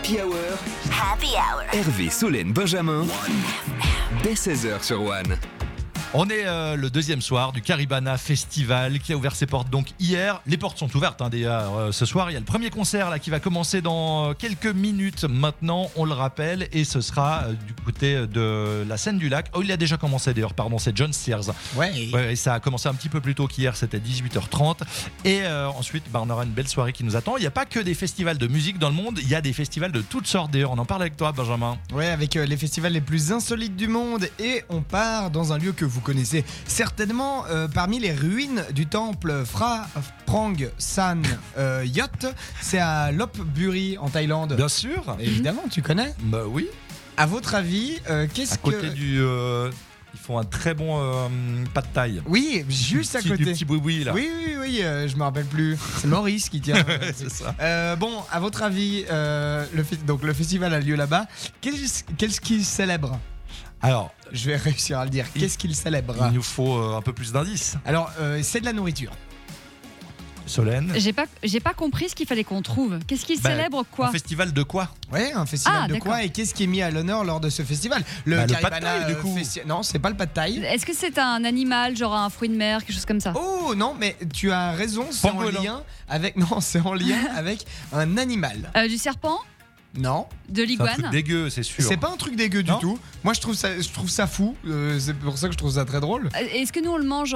Happy Hour. Happy Hour. Hervé, Solène, Benjamin. Dès 16h sur One. On est le deuxième soir du Caribana Festival qui a ouvert ses portes donc hier. Les portes sont ouvertes d'ailleurs ce soir. Il y a le premier concert là qui va commencer dans quelques minutes maintenant, on le rappelle, et ce sera du côté de la Scène du Lac. Oh, il a déjà commencé d'ailleurs, pardon, c'est John Sears. Ouais. Et ça a commencé un petit peu plus tôt qu'hier, c'était 18h30. Et ensuite, on aura une belle soirée qui nous attend. Il n'y a pas que des festivals de musique dans le monde, il y a des festivals de toutes sortes d'ailleurs. On en parle avec toi, Benjamin. Ouais, avec les festivals les plus insolites du monde. Et on part dans un lieu que vous connaissez certainement, parmi les ruines du temple Phra Prang San Yot. C'est à Lopburi en Thaïlande. Bien sûr. Évidemment, tu connais. Bah oui. À votre avis, qu'est-ce À côté du... ils font un très bon pas de taille. Oui, juste à côté. Du petit boui-boui là. Oui, je me rappelle plus. C'est Maurice qui tient. C'est ça. Bon, à votre avis, donc le festival a lieu là-bas. Qu'est-ce qu'il célèbre ? Alors, Je vais réussir à le dire. Qu'est-ce qu'il célèbre ? il nous faut un peu plus d'indices. Alors, c'est de la nourriture. Solène. J'ai pas compris ce qu'il fallait qu'on trouve. Qu'est-ce qu'il célèbre quoi Un festival de quoi? Ouais, un festival de d'accord. quoi ? Et qu'est-ce qui est mis à l'honneur lors de ce festival ? Le pad Caribana, thai, du coup. Non, c'est pas le pad thaï. Est-ce que c'est un animal, genre un fruit de mer, quelque chose comme ça ? Oh non, mais tu as raison, c'est en Pangolin. lien avec. Non, c'est en lien avec un animal. Du serpent ? Non, De C'est un l'iguane ? truc dégueu, c'est sûr. c'est pas un truc dégueu du Non. tout. Moi, je trouve ça fou. C'est pour ça que je trouve ça très drôle. Est-ce que nous on le mange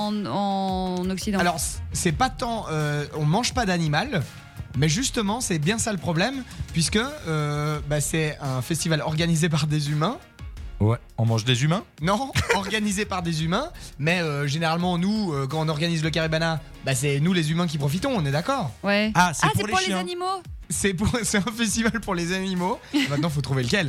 en Occident ? Alors, c'est pas tant. On mange pas d'animal. Mais justement, c'est bien ça le problème, puisque c'est un festival organisé par des humains. Ouais. On mange des humains? Non, organisé par des humains. Mais généralement, nous, quand on organise le Caribana, c'est nous les humains qui profitons, on est d'accord ? Ouais. Ah, c'est pour c'est les pour les chiens. animaux ? C'est un festival pour les animaux. Maintenant, faut trouver lequel.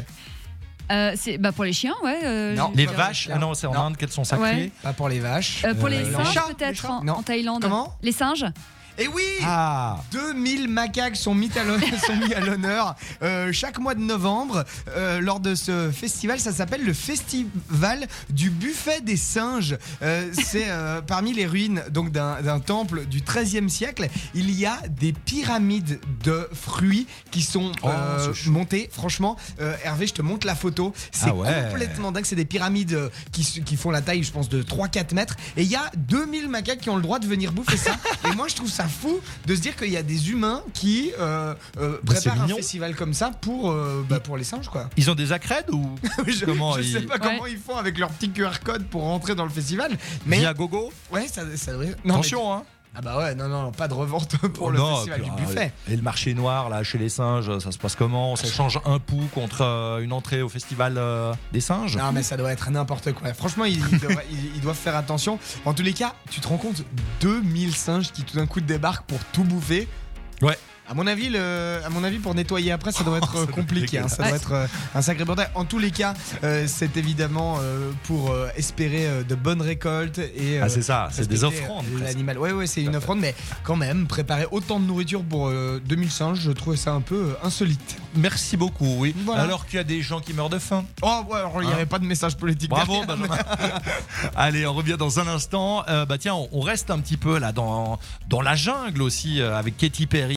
C'est pour les chiens, ouais. Non. Les Pas vaches? Ah non, c'est en Non. Inde qu'elles sont sacrées. Ouais. Pas pour les vaches. Pour les les singes chats, les peut-être chats. en Non. Thaïlande. Comment ? Les singes ? Et oui, Ah, 2000 macaques sont mis à l'honneur chaque mois de novembre lors de ce festival. Ça s'appelle le Festival du Buffet des Singes. C'est parmi les ruines donc d'un temple du XIIIe siècle. Il y a des pyramides de fruits qui sont c'est chou. montées. Franchement, Hervé, je te montre la photo. C'est Ah ouais. complètement dingue. C'est des pyramides qui font la taille, je pense, de 3-4 mètres. Et il y a 2000 macaques qui ont le droit de venir bouffer ça. Et moi, je trouve ça fou de se dire qu'il y a des humains qui préparent un mignon. festival comme ça pour les singes, quoi. ils ont des accrèdes ou Je comment sais pas comment ils font avec leur petit QR code pour rentrer dans le festival, mais via gogo? ouais, ça devrait. Non, Attention, hein. ah bah ouais, non, pas de revente pour le Non, festival puis, du buffet. Et le marché noir là chez les singes, ça se passe comment? On s'échange un pou contre une entrée au festival des singes? Non, mais ça doit être n'importe quoi. Franchement, ils doivent faire attention. En tous les cas, tu te rends compte, 2000 singes qui tout d'un coup débarquent pour tout bouffer. Ouais. À mon avis, pour nettoyer après, ça doit être Ça doit être compliqué. Ça doit dégueulasse. être un sacré bordel. En tous les cas, c'est évidemment pour espérer de bonnes récoltes et. Ah, c'est ça, c'est des respecter, offrandes, presque. L'animal. Ouais, c'est une offrande, mais quand même, préparer autant de nourriture pour 2000 singes, je trouvais ça un peu insolite. Merci beaucoup, oui. Voilà. Alors qu'il y a des gens qui meurent de faim. Oh, ouais, alors il n'y avait pas de message politique. Bravo, derrière. Benjamin. Allez, on revient dans un instant. Tiens, on reste un petit peu là dans la jungle aussi avec Katy Perry.